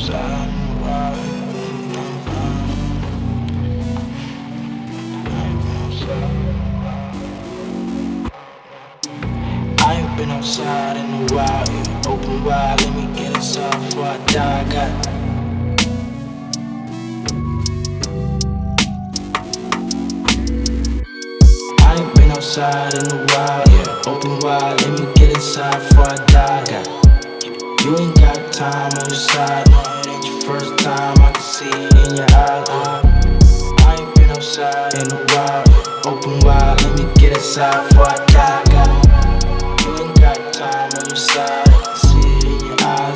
I ain't been outside in a while, yeah. Open wide, let me get inside before I die. I ain't been outside in a while, yeah. Open wide, let me get inside before I die. You ain't got time on your side, no, it ain't your first time. I can see it in your eyes. I ain't been outside in a while, yeah. Open wide, let me get inside before I die. You ain't got time on your side, I can see it in your eyes.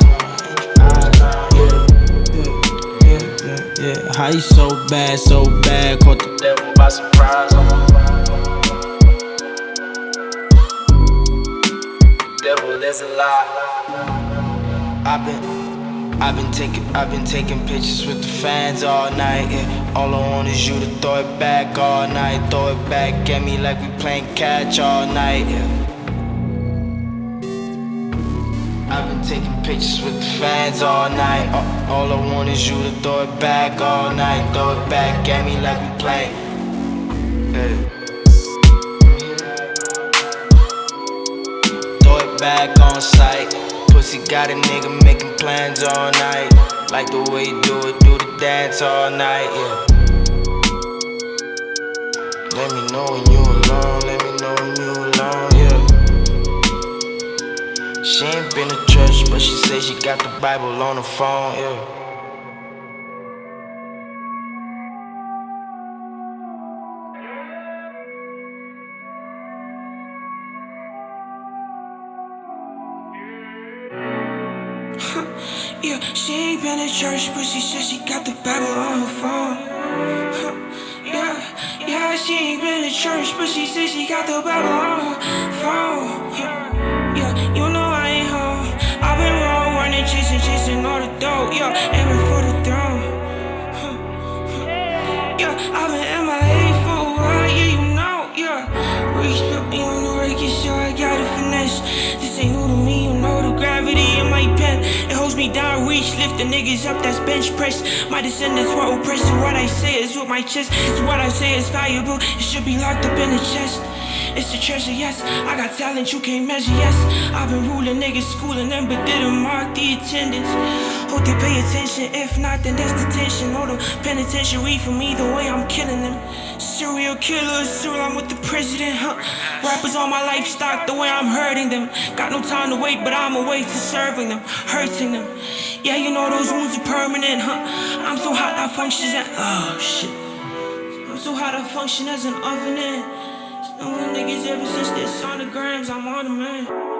Yeah. How you so bad, caught the devil by surprise. Devil, there's a lie. I've been taking pictures with the fans all night, yeah. All I want is you to throw it back all night. Throw it back at me like we playing catch all night, yeah. I've been taking pictures with the fans all night. All I want is you to throw it back all night. Throw it back at me like we playing, yeah. Throw it back on sight. Pussy got a nigga making plans all night. Like the way you do it, do the dance all night, yeah. Let me know when you alone, let me know when you alone, yeah. She ain't been to church, but she say she got the Bible on the phone, yeah. Yeah, she ain't been to church, but she said she got the Bible on her phone. Yeah, she ain't been to church, but she said she got the Bible on her phone. Yeah, you know I ain't home. I've been roll running, chasing all the dope. Yeah, aiming for the throne. Yeah, I've been MIA for a while, yeah, you know. Yeah, Reese put me on the record, so I got a finesse. This ain't new to me, you know the gravity in my pen. It holds me down, reach, lift the niggas up, that's bench press. My descendants were oppressed, and what I say is with my chest. It's what I say is valuable, it should be locked up in the chest. It's a treasure, yes, I got talent you can't measure, yes. I've been ruling niggas, schooling them, but didn't mark the attendance. Hope they pay attention, if not, then that's detention. Or the penitentiary for me, the way I'm killing them. Serial killers, serial, I'm with the president, huh? Rappers on my livestock, the way I'm hurting them. Got no time to wait, but I'm away to serving them, hurting them. Yeah, you know those wounds are permanent, huh? I'm so hot, I function as oh shit. I'm so hot, I function as an oven in. No niggas ever since their sonograms, I'm on the man.